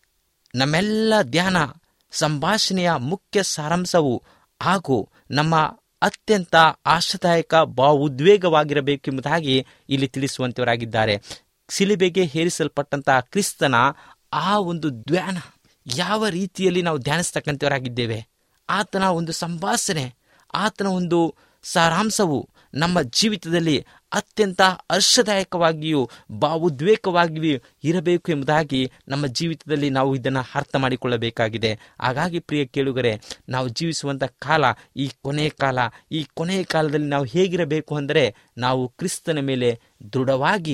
ನಮ್ಮೆಲ್ಲ ಧ್ಯಾನ ಸಂಭಾಷಣೆಯ ಮುಖ್ಯ ಸಾರಾಂಶವು ಹಾಗೂ ನಮ್ಮ ಅತ್ಯಂತ ಆಶಾದಾಯಕ ಭಾವ ಉದ್ವೇಗವಾಗಿರಬೇಕೆಂಬುದಾಗಿ ಇಲ್ಲಿ ತಿಳಿಸುವಂಥವರಾಗಿದ್ದಾರೆ. ಶಿಲುಬೆಗೆ ಹೇರಿಸಲ್ಪಟ್ಟಂತಹ ಕ್ರಿಸ್ತನ ಆ ಒಂದು ಧ್ಯಾನ ಯಾವ ರೀತಿಯಲ್ಲಿ ನಾವು ಧ್ಯಾನಿಸ್ತಕ್ಕಂಥವರಾಗಿದ್ದೇವೆ, ಆತನ ಒಂದು ಸಂಭಾಷಣೆ, ಆತನ ಒಂದು ಸಾರಾಂಶವು ನಮ್ಮ ಜೀವಿತದಲ್ಲಿ ಅತ್ಯಂತ ಹರ್ಷದಾಯಕವಾಗಿಯೂ ಭಾವೋದ್ವೇಗವಾಗಿಯೂ ಇರಬೇಕು ಎಂಬುದಾಗಿ ನಮ್ಮ ಜೀವಿತದಲ್ಲಿ ನಾವು ಇದನ್ನು ಅರ್ಥ ಮಾಡಿಕೊಳ್ಳಬೇಕಾಗಿದೆ. ಹಾಗಾಗಿ ಪ್ರಿಯ ಕೇಳುಗರೆ, ನಾವು ಜೀವಿಸುವಂಥ ಕಾಲ ಈ ಕೊನೆಯ ಕಾಲ. ಈ ಕೊನೆಯ ಕಾಲದಲ್ಲಿ ನಾವು ಹೇಗಿರಬೇಕು ಅಂದರೆ, ನಾವು ಕ್ರಿಸ್ತನ ಮೇಲೆ ದೃಢವಾಗಿ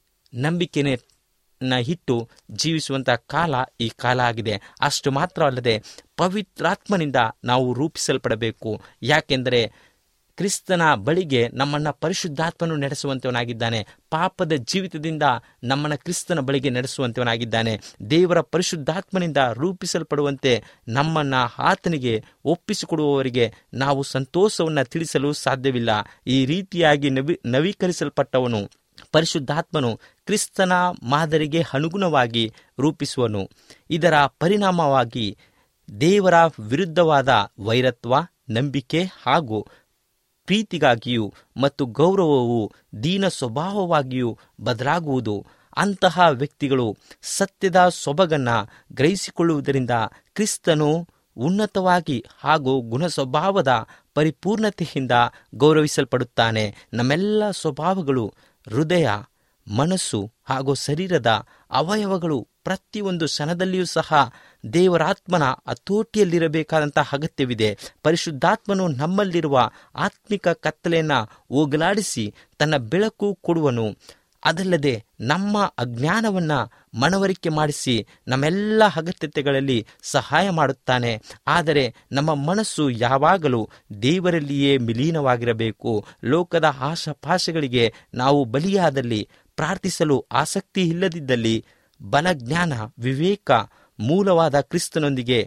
ನಂಬಿಕೆಯನ್ನು ಇಟ್ಟು ಜೀವಿಸುವಂಥ ಕಾಲ ಈ ಕಾಲ ಆಗಿದೆ. ಅಷ್ಟು ಮಾತ್ರ ಅಲ್ಲದೆ ಪವಿತ್ರಾತ್ಮನಿಂದ ನಾವು ರೂಪಿಸಲ್ಪಡಬೇಕು. ಯಾಕೆಂದರೆ ಕ್ರಿಸ್ತನ ಬಳಿಗೆ ನಮ್ಮನ್ನು ಪರಿಶುದ್ಧಾತ್ಮನು ನಡೆಸುವಂತವನಾಗಿದ್ದಾನೆ. ಪಾಪದ ಜೀವಿತದಿಂದ ನಮ್ಮನ್ನು ಕ್ರಿಸ್ತನ ಬಳಿಗೆ ನಡೆಸುವಂತವನಾಗಿದ್ದಾನೆ. ದೇವರ ಪರಿಶುದ್ಧಾತ್ಮನಿಂದ ರೂಪಿಸಲ್ಪಡುವಂತೆ ನಮ್ಮನ್ನು ಆತನಿಗೆ ಒಪ್ಪಿಸಿಕೊಡುವವರಿಗೆ ನಾವು ಸಂತೋಷವನ್ನು ತಿಳಿಸಲು ಸಾಧ್ಯವಿಲ್ಲ. ಈ ರೀತಿಯಾಗಿ ನವಿ ನವೀಕರಿಸಲ್ಪಟ್ಟವನು ಪರಿಶುದ್ಧಾತ್ಮನು ಕ್ರಿಸ್ತನ ಮಾದರಿಗೆ ಅನುಗುಣವಾಗಿ ರೂಪಿಸುವನು. ಇದರ ಪರಿಣಾಮವಾಗಿ ದೇವರ ವಿರುದ್ಧವಾದ ವೈರತ್ವ, ನಂಬಿಕೆ ಹಾಗೂ ಪ್ರೀತಿಗಾಗಿಯೂ ಮತ್ತು ಗೌರವವು ದೀನ ಸ್ವಭಾವವಾಗಿಯೂ ಬದಲಾಗುವುದು. ಅಂತಹ ವ್ಯಕ್ತಿಗಳು ಸತ್ಯದ ಸೊಬಗನ್ನು ಗ್ರಹಿಸಿಕೊಳ್ಳುವುದರಿಂದ ಕ್ರಿಸ್ತನು ಉನ್ನತವಾಗಿ ಹಾಗೂ ಗುಣಸ್ವಭಾವದ ಪರಿಪೂರ್ಣತೆಯಿಂದ ಗೌರವಿಸಲ್ಪಡುತ್ತಾನೆ. ನಮ್ಮೆಲ್ಲ ಸ್ವಭಾವಗಳು, ಹೃದಯ, ಮನಸ್ಸು ಹಾಗೂ ಶರೀರದ ಅವಯವಗಳು ಪ್ರತಿಯೊಂದು ಕ್ಷಣದಲ್ಲಿಯೂ ಸಹ ದೇವರಾತ್ಮನ ಹತೋಟಿಯಲ್ಲಿರಬೇಕಾದಂಥ ಅಗತ್ಯವಿದೆ. ಪರಿಶುದ್ಧಾತ್ಮನು ನಮ್ಮಲ್ಲಿರುವ ಆತ್ಮಿಕ ಕತ್ತಲೆಯನ್ನು ಹೋಗಲಾಡಿಸಿ ತನ್ನ ಬೆಳಕು ಕೊಡುವನು. ಅದಲ್ಲದೆ ನಮ್ಮ ಅಜ್ಞಾನವನ್ನು ಮನವರಿಕೆ ಮಾಡಿಸಿ ನಮ್ಮೆಲ್ಲ ಅಗತ್ಯತೆಗಳಲ್ಲಿ ಸಹಾಯ ಮಾಡುತ್ತಾನೆ. ಆದರೆ ನಮ್ಮ ಮನಸ್ಸು ಯಾವಾಗಲೂ ದೇವರಲ್ಲಿಯೇ ವಿಲೀನವಾಗಿರಬೇಕು. ಲೋಕದ ಆಶಾಪಾಶಗಳಿಗೆ ನಾವು ಬಲಿಯಾದಲ್ಲಿ, ಪ್ರಾರ್ಥಿಸಲು ಆಸಕ್ತಿ ಇಲ್ಲದಿದ್ದಲ್ಲಿ, ಬಲಜ್ಞಾನ, ವಿವೇಕ ಮೂಲವಾದ ಕ್ರಿಸ್ತನೊಂದಿಗೆ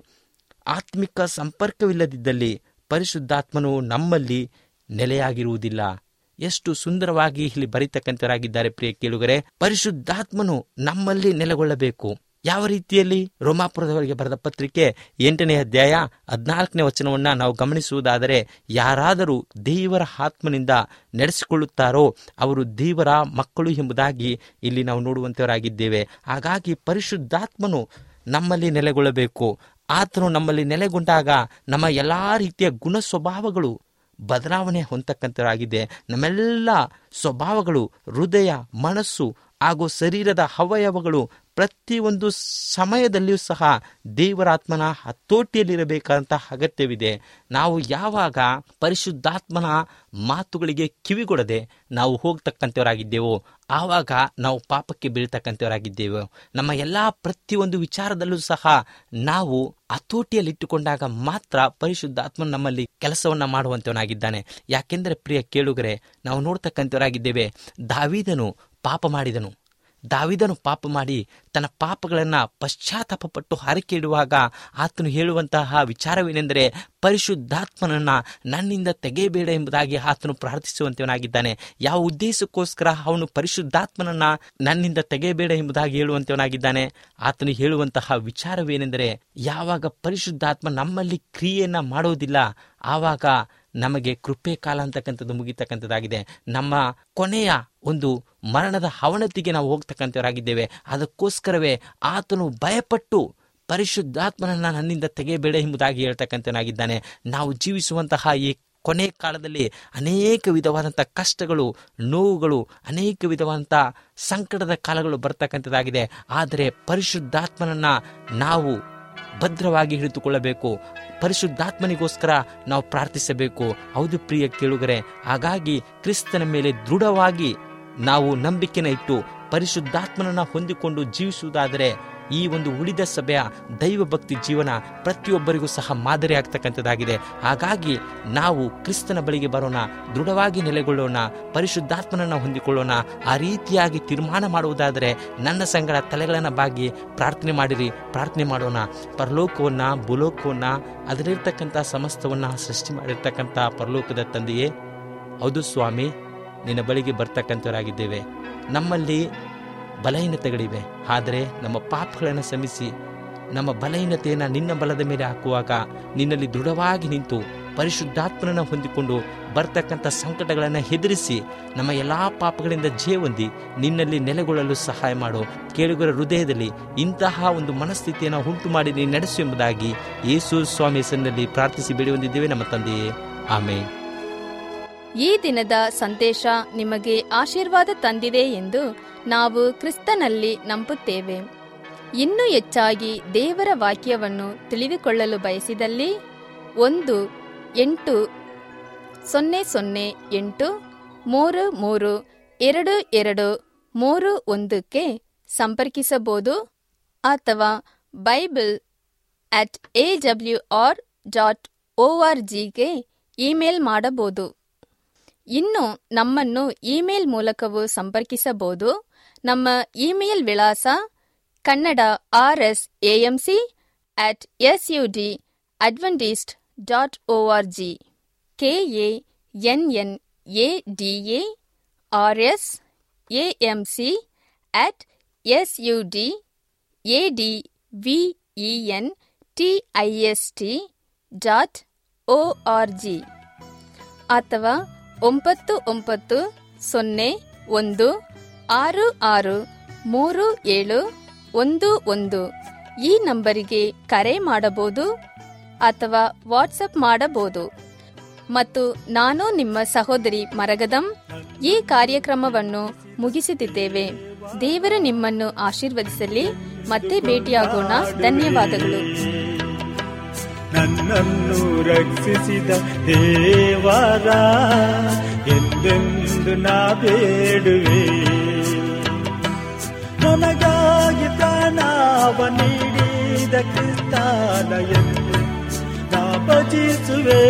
ಆತ್ಮಿಕ ಸಂಪರ್ಕವಿಲ್ಲದಿದ್ದಲ್ಲಿ ಪರಿಶುದ್ಧಾತ್ಮನು ನಮ್ಮಲ್ಲಿ ನೆಲೆಯಾಗಿರುವುದಿಲ್ಲ. ಎಷ್ಟು ಸುಂದರವಾಗಿ ಇಲ್ಲಿ ಬರೀತಕ್ಕಂಥವರಾಗಿದ್ದಾರೆ ಪ್ರಿಯ ಕೇಳುಗರೆ. ಪರಿಶುದ್ಧಾತ್ಮನು ನಮ್ಮಲ್ಲಿ ನೆಲೆಗೊಳ್ಳಬೇಕು. ಯಾವ ರೀತಿಯಲ್ಲಿ? ರೋಮಾಪುರದವರಿಗೆ ಬರೆದ ಪತ್ರಿಕೆ ಎಂಟನೇ ಅಧ್ಯಾಯ ಹದಿನಾಲ್ಕನೇ ವಚನವನ್ನು ನಾವು ಗಮನಿಸುವುದಾದರೆ, ಯಾರಾದರೂ ದೇವರ ಆತ್ಮನಿಂದ ನಡೆಸಿಕೊಳ್ಳುತ್ತಾರೋ ಅವರು ದೇವರ ಮಕ್ಕಳು ಎಂಬುದಾಗಿ ಇಲ್ಲಿ ನಾವು ನೋಡುವಂತವರಾಗಿದ್ದೇವೆ. ಹಾಗಾಗಿ ಪರಿಶುದ್ಧಾತ್ಮನು ನಮ್ಮಲ್ಲಿ ನೆಲೆಗೊಳ್ಳಬೇಕು. ಆತನು ನಮ್ಮಲ್ಲಿ ನೆಲೆಗೊಂಡಾಗ ನಮ್ಮ ಎಲ್ಲ ರೀತಿಯ ಗುಣ ಸ್ವಭಾವಗಳು ಬದಲಾವಣೆ ಹೊಂದತಕ್ಕಂಥವರಾಗಿದೆ. ನಮ್ಮೆಲ್ಲ ಸ್ವಭಾವಗಳು, ಹೃದಯ, ಮನಸ್ಸು ಹಾಗೂ ಶರೀರದ ಅವಯವಗಳು ಪ್ರತಿಯೊಂದು ಸಮಯದಲ್ಲಿಯೂ ಸಹ ದೇವರಾತ್ಮನ ಹತೋಟಿಯಲ್ಲಿರಬೇಕಾದಂಥ ಅಗತ್ಯವಿದೆ. ನಾವು ಯಾವಾಗ ಪರಿಶುದ್ಧಾತ್ಮನ ಮಾತುಗಳಿಗೆ ಕಿವಿಗೊಡದೆ ನಾವು ಹೋಗ್ತಕ್ಕಂಥವರಾಗಿದ್ದೇವೋ ಆವಾಗ ನಾವು ಪಾಪಕ್ಕೆ ಬೀಳ್ತಕ್ಕಂಥವರಾಗಿದ್ದೇವೆ. ನಮ್ಮ ಎಲ್ಲ ಪ್ರತಿಯೊಂದು ವಿಚಾರದಲ್ಲೂ ಸಹ ನಾವು ಹತೋಟಿಯಲ್ಲಿಟ್ಟುಕೊಂಡಾಗ ಮಾತ್ರ ಪರಿಶುದ್ಧಾತ್ಮನ ನಮ್ಮಲ್ಲಿ ಕೆಲಸವನ್ನ ಮಾಡುವಂತವನಾಗಿದ್ದಾನೆ. ಯಾಕೆಂದರೆ ಪ್ರಿಯ ಕೇಳುಗರೆ, ನಾವು ನೋಡ್ತಕ್ಕಂಥವರಾಗಿದ್ದೇವೆ, ದಾವೀದನು ಪಾಪ ಮಾಡಿದನು. ದಾವೀದನು ಪಾಪ ಮಾಡಿ ತನ್ನ ಪಾಪಗಳನ್ನು ಪಶ್ಚಾತ್ತಾಪಪಟ್ಟು ಹರಕೆ ಇಡುವಾಗ ಆತನು ಹೇಳುವಂತಹ ವಿಚಾರವೇನೆಂದರೆ, ಪರಿಶುದ್ಧಾತ್ಮನನ್ನು ನನ್ನಿಂದ ತೆಗೆಯಬೇಡ ಎಂಬುದಾಗಿ ಆತನು ಪ್ರಾರ್ಥಿಸುವಂತವನಾಗಿದ್ದಾನೆ. ಯಾವ ಉದ್ದೇಶಕ್ಕೋಸ್ಕರ ಅವನು ಪರಿಶುದ್ಧಾತ್ಮನನ್ನು ನನ್ನಿಂದ ತೆಗೆಯಬೇಡ ಎಂಬುದಾಗಿ ಹೇಳುವಂತವನಾಗಿದ್ದಾನೆ? ಆತನು ಹೇಳುವಂತಹ ವಿಚಾರವೇನೆಂದರೆ, ಯಾವಾಗ ಪರಿಶುದ್ಧಾತ್ಮ ನಮ್ಮಲ್ಲಿ ಕ್ರಿಯೆಯನ್ನು ಮಾಡೋದಿಲ್ಲ ಆವಾಗ ನಮಗೆ ಕೃಪೆ ಕಾಲ ಅಂತಕ್ಕಂಥದ್ದು ಮುಗಿತಕ್ಕಂಥದ್ದಾಗಿದೆ. ನಮ್ಮ ಕೊನೆಯ ಒಂದು ಮರಣದ ಅವನತಿಗೆ ನಾವು ಹೋಗ್ತಕ್ಕಂಥವರಾಗಿದ್ದೇವೆ. ಅದಕ್ಕೋಸ್ಕರವೇ ಆತನು ಭಯಪಟ್ಟು ಪರಿಶುದ್ಧಾತ್ಮನನ್ನ ನನ್ನಿಂದ ತೆಗೆಯಬೇಡ ಎಂಬುದಾಗಿ ಹೇಳ್ತಕ್ಕಂಥವನಾಗಿದ್ದಾನೆ. ನಾವು ಜೀವಿಸುವಂತಹ ಈ ಕೊನೆ ಕಾಲದಲ್ಲಿ ಅನೇಕ ವಿಧವಾದಂಥ ಕಷ್ಟಗಳು, ನೋವುಗಳು, ಅನೇಕ ವಿಧವಾದಂಥ ಸಂಕಟದ ಕಾಲಗಳು ಬರ್ತಕ್ಕಂಥದ್ದಾಗಿದೆ. ಆದರೆ ಪರಿಶುದ್ಧಾತ್ಮನನ್ನ ನಾವು ಭದ್ರವಾಗಿ ಹಿಡಿದುಕೊಳ್ಳಬೇಕು. ಪರಿಶುದ್ಧಾತ್ಮನಿಗೋಸ್ಕರ ನಾವು ಪ್ರಾರ್ಥಿಸಬೇಕು. ಹೌದು ಪ್ರಿಯ ಕೇಳುಗರೆ, ಹಾಗಾಗಿ ಕ್ರಿಸ್ತನ ಮೇಲೆ ದೃಢವಾಗಿ ನಾವು ನಂಬಿಕೆನ ಇಟ್ಟು ಪರಿಶುದ್ಧಾತ್ಮನನ್ನ ಹೊಂದಿಕೊಂಡು ಜೀವಿಸುವುದಾದರೆ ಈ ಒಂದು ಉಳಿದ ಸಭೆಯ ದೈವ ಭಕ್ತಿ ಜೀವನ ಪ್ರತಿಯೊಬ್ಬರಿಗೂ ಸಹ ಮಾದರಿ ಆಗ್ತಕ್ಕಂಥದ್ದಾಗಿದೆ. ಹಾಗಾಗಿ ನಾವು ಕ್ರಿಸ್ತನ ಬಳಿಗೆ ಬರೋಣ, ದೃಢವಾಗಿ ನೆಲೆಗೊಳ್ಳೋಣ, ಪರಿಶುದ್ಧಾತ್ಮನನ್ನು ಹೊಂದಿಕೊಳ್ಳೋಣ. ಆ ರೀತಿಯಾಗಿ ತೀರ್ಮಾನ ಮಾಡುವುದಾದರೆ ನನ್ನ ಸಂಗಡ ತಲೆಗಳನ್ನು ಬಾಗಿ ಪ್ರಾರ್ಥನೆ ಮಾಡಿರಿ, ಪ್ರಾರ್ಥನೆ ಮಾಡೋಣ. ಪರಲೋಕವನ್ನು, ಭೂಲೋಕವನ್ನು, ಅದರಲ್ಲಿರ್ತಕ್ಕಂಥ ಸಮಸ್ತವನ್ನು ಸೃಷ್ಟಿ ಮಾಡಿರ್ತಕ್ಕಂಥ ಪರಲೋಕದ ತಂದೆಯೇ, ಹೌದು ಸ್ವಾಮಿ, ನಿನ್ನ ಬಳಿಗೆ ಬರ್ತಕ್ಕಂಥವರಾಗಿದ್ದೇವೆ. ನಮ್ಮಲ್ಲಿ ಬಲಹೀನತೆಗಳಿವೆ, ಆದರೆ ನಮ್ಮ ಪಾಪಗಳನ್ನು ಶ್ರಮಿಸಿ ನಮ್ಮ ಬಲಹೀನತೆಯನ್ನು ನಿನ್ನ ಬಲದ ಮೇಲೆ ಹಾಕುವಾಗ ನಿನ್ನಲ್ಲಿ ದೃಢವಾಗಿ ನಿಂತು ಪರಿಶುದ್ಧಾತ್ಮನನ್ನು ಹೊಂದಿಕೊಂಡು ಬರ್ತಕ್ಕಂಥ ಸಂಕಟಗಳನ್ನು ಹೆದರಿಸಿ ನಮ್ಮ ಎಲ್ಲ ಪಾಪಗಳಿಂದ ಜಯ ಹೊಂದಿ ನಿನ್ನಲ್ಲಿ ನೆಲೆಗೊಳ್ಳಲು ಸಹಾಯ ಮಾಡು. ಕೇಳುಗರ ಹೃದಯದಲ್ಲಿ ಇಂತಹ ಒಂದು ಮನಸ್ಥಿತಿಯನ್ನು ಉಂಟು ಮಾಡಿ ನೀನು ನಡೆಸು ಎಂಬುದಾಗಿ ಯೇಸು ಸ್ವಾಮಿ ಹೆಸರಿನಲ್ಲಿ ಪ್ರಾರ್ಥಿಸಿ ಬೇಡಿ ಹೊಂದಿದ್ದೇವೆ ನಮ್ಮ ತಂದೆಯೇ, ಆಮೇನ್. ಈ ದಿನದ ಸಂದೇಶ ನಿಮಗೆ ಆಶೀರ್ವಾದ ತಂದಿದೆ ಎಂದು ನಾವು ಕ್ರಿಸ್ತನಲ್ಲಿ ನಂಬುತ್ತೇವೆ. ಇನ್ನೂ ಹೆಚ್ಚಾಗಿ ದೇವರ ವಾಕ್ಯವನ್ನು ತಿಳಿದುಕೊಳ್ಳಲು ಬಯಸಿದಲ್ಲಿ ಒಂದು ಎಂಟು ಸೊನ್ನೆ ಸೊನ್ನೆ ಎಂಟು ಮೂರು ಮೂರು ಎರಡು ಎರಡು ಮೂರು ಒಂದಕ್ಕೆ ಸಂಪರ್ಕಿಸಬಹುದು ಅಥವಾ Bible at A W R dot O R ಜಿಗೆ ಇಮೇಲ್ ಮಾಡಬಹುದು. ಇನ್ನು ನಮ್ಮನ್ನು ಇಮೇಲ್ ಮೂಲಕವೂ ಸಂಪರ್ಕಿಸಬಹುದು. ನಮ್ಮ ಇಮೇಲ್ ವಿಳಾಸ Kannada R S A M C at S U D Adventist dot O R G, K A N N A D A R S A M C at S U D A D V E N T I S T dot O R G ಅಥವಾ ಒಂಬತ್ತು ಒಂಬತ್ತು ಸೊನ್ನೆ ಒಂದು ಆರು ಆರು ಮೂರು ಏಳು ಒಂದು ಒಂದು ಈ ನಂಬರಿಗೆ ಕರೆ ಮಾಡಬಹುದು ಅಥವಾ ವಾಟ್ಸಪ್ ಮಾಡಬಹುದು. ಮತ್ತು ನಾನು ನಿಮ್ಮ ಸಹೋದರಿ ಮರಗದಂ ಈ ಕಾರ್ಯಕ್ರಮವನ್ನು ಮುಗಿಸುತ್ತಿದ್ದೇವೆ. ದೇವರು ನಿಮ್ಮನ್ನು ಆಶೀರ್ವದಿಸಲಿ. ಮತ್ತೆ ಭೇಟಿಯಾಗೋಣ. ಧನ್ಯವಾದಗಳು. ನನ್ನನ್ನು ರಕ್ಷಿಸಿದ ದೇವರ ಎಂದೆಂದು ನಾ ಬೇಡುವೆ. ನನಗಾಗಿ ಪ್ರಾಣವ ನೀಡಿದ ಕ್ರಿಸ್ತನ ಎಂದು ನಾ ಭಜಿಸುವೆ.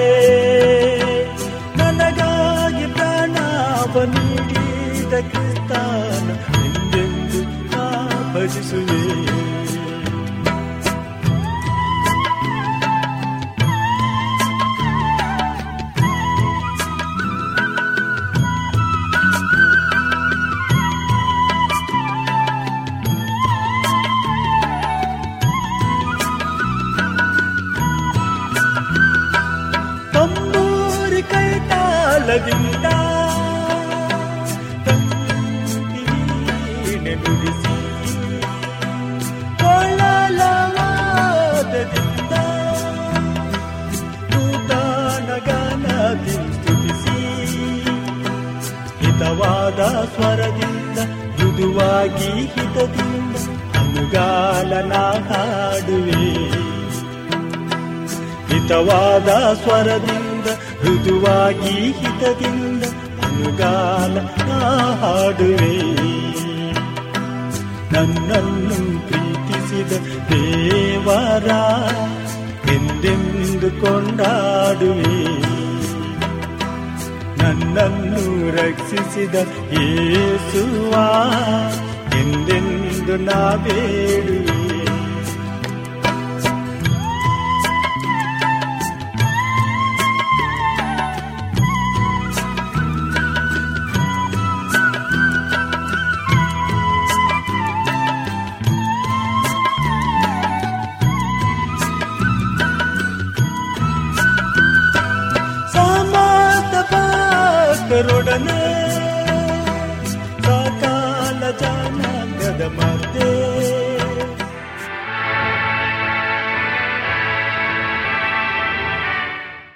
ನನಗಾಗಿ ಪ್ರಾಣವ ನೀಡಿದ ಕ್ರಿಸ್ತನ ಎಂದೆಂದು ನಾ ಭಜಿಸುವೆ. ದಿಂದ ತಂಗಿವೀಣೆ ನುಡಿಸಿ ಕೊಳ್ಳಲವಾದದಿಂದ ನೂತನ ಗಾನದಿ ಸ್ತುತಿಸಿ ಹಿತವಾದ ಸ್ವರದಿಂದ ಮೃದುವಾಗಿ ಹಿತದಿಂದ ಅನುಗಾಲನ ಹಾಡುವೆ. ಹಿತವಾದ ಸ್ವರದಿಂದ ಮೃದುವಾಗಿ ಹಿತದಿಂದ ಅನುಗಾಲ ಹಾಡುವೆ. ನನ್ನನ್ನು ಪ್ರೀತಿಸಿದ ದೇವರ ಎಂದೆಂದು ಕೊಂಡಾಡುವೆ. ನನ್ನನ್ನು ರಕ್ಷಿಸಿದ ಯೇಸುವ ಎಂದೆಂದು ನಾ ಬೇಡುವೆ.